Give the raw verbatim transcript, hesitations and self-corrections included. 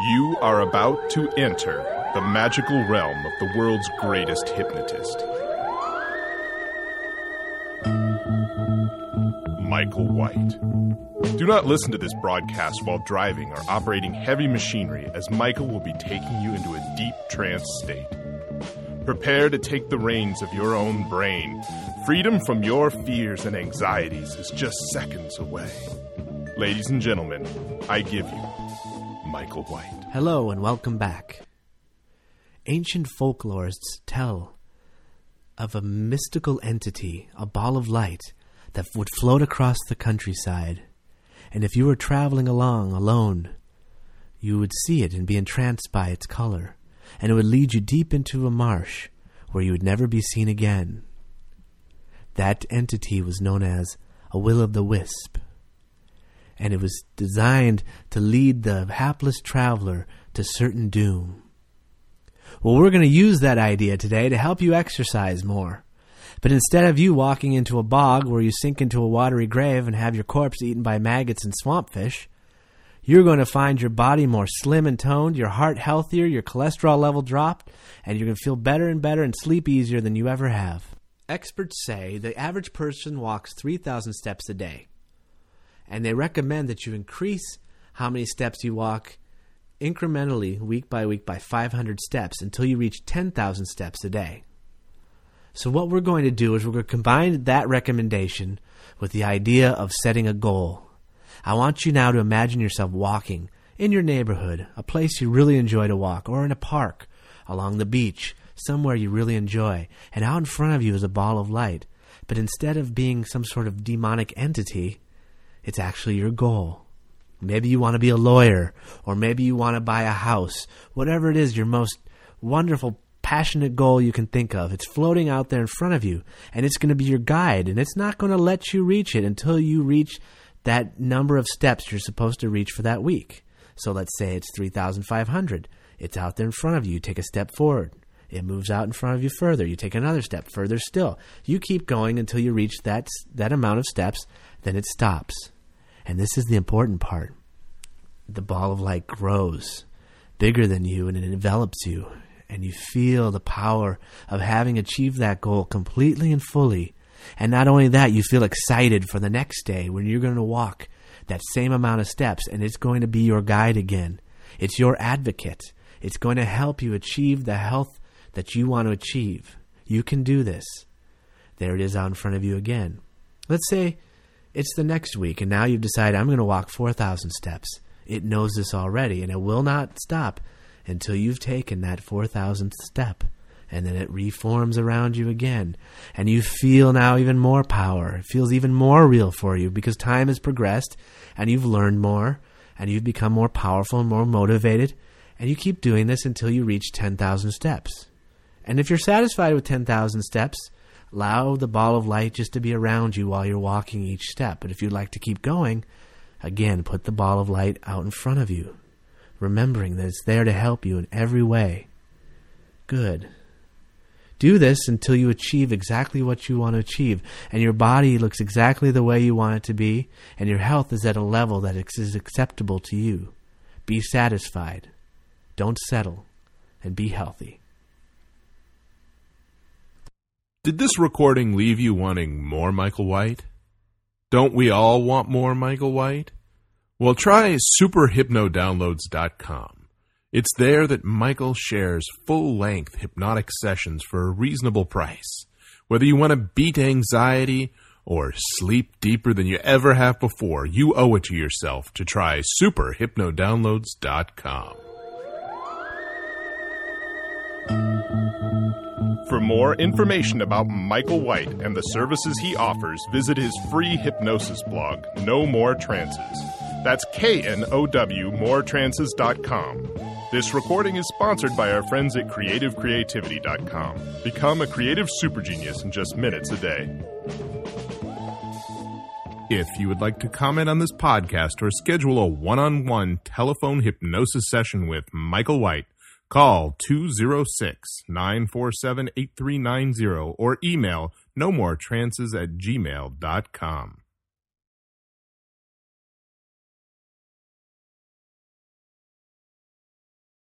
You are about to enter the magical realm of the world's greatest hypnotist, Michael White. Do not listen to this broadcast while driving or operating heavy machinery, as Michael will be taking you into a deep trance state. Prepare to take the reins of your own brain. Freedom from your fears and anxieties is just seconds away. Ladies and gentlemen, I give you Michael White. Hello and welcome back. Ancient folklorists tell of a mystical entity, a ball of light, that would float across the countryside. And if you were traveling along alone, you would see it and be entranced by its color. And it would lead you deep into a marsh where you would never be seen again. That entity was known as a will-o'-the-wisp. And it was designed to lead the hapless traveler to certain doom. Well, we're going to use that idea today to help you exercise more. But instead of you walking into a bog where you sink into a watery grave and have your corpse eaten by maggots and swampfish, you're going to find your body more slim and toned, your heart healthier, your cholesterol level dropped, and you're going to feel better and better and sleep easier than you ever have. Experts say the average person walks three thousand steps a day. And they recommend that you increase how many steps you walk incrementally week by week by five hundred steps until you reach ten thousand steps a day. So what we're going to do is we're going to combine that recommendation with the idea of setting a goal. I want you now to imagine yourself walking in your neighborhood, a place you really enjoy to walk, or in a park, along the beach, somewhere you really enjoy. And out in front of you is a ball of light. But instead of being some sort of demonic entity, it's actually your goal. Maybe you want to be a lawyer, or maybe you want to buy a house. Whatever it is, your most wonderful, passionate goal you can think of. It's floating out there in front of you, and it's going to be your guide, and it's not going to let you reach it until you reach that number of steps you're supposed to reach for that week. So let's say it's three thousand five hundred. It's out there in front of you. You take a step forward. It moves out in front of you further. You take another step further still. You keep going until you reach that, that amount of steps, then it stops. And this is the important part. The ball of light grows bigger than you, and it envelops you. And you feel the power of having achieved that goal completely and fully. And not only that, you feel excited for the next day when you're going to walk that same amount of steps, and it's going to be your guide again. It's your advocate. It's going to help you achieve the health that you want to achieve. You can do this. There it is out in front of you again. Let's say it's the next week, and now you've decided, I'm going to walk four thousand steps. It knows this already, and it will not stop until you've taken that four thousandth step. And then it reforms around you again. And you feel now even more power. It feels even more real for you because time has progressed, and you've learned more, and you've become more powerful and more motivated. And you keep doing this until you reach ten thousand steps. And if you're satisfied with ten thousand steps, allow the ball of light just to be around you while you're walking each step. But if you'd like to keep going, again, put the ball of light out in front of you, remembering that it's there to help you in every way. Good. Do this until you achieve exactly what you want to achieve, and your body looks exactly the way you want it to be, and your health is at a level that is acceptable to you. Be satisfied. Don't settle, and be healthy. Did this recording leave you wanting more Michael White? Don't we all want more Michael White? Well, try super hypno downloads dot com. It's there that Michael shares full-length hypnotic sessions for a reasonable price. Whether you want to beat anxiety or sleep deeper than you ever have before, you owe it to yourself to try super hypno downloads dot com. For more information about Michael White and the services he offers, visit his free hypnosis blog, No More Trances. That's K N O W more trances dot com. This recording is sponsored by our friends at creative creativity dot com. Become a creative super genius in just minutes a day. If you would like to comment on this podcast or schedule a one-on-one telephone hypnosis session with Michael White, call two oh six, nine four seven, eight three nine zero or email no more trances at gmail dot com.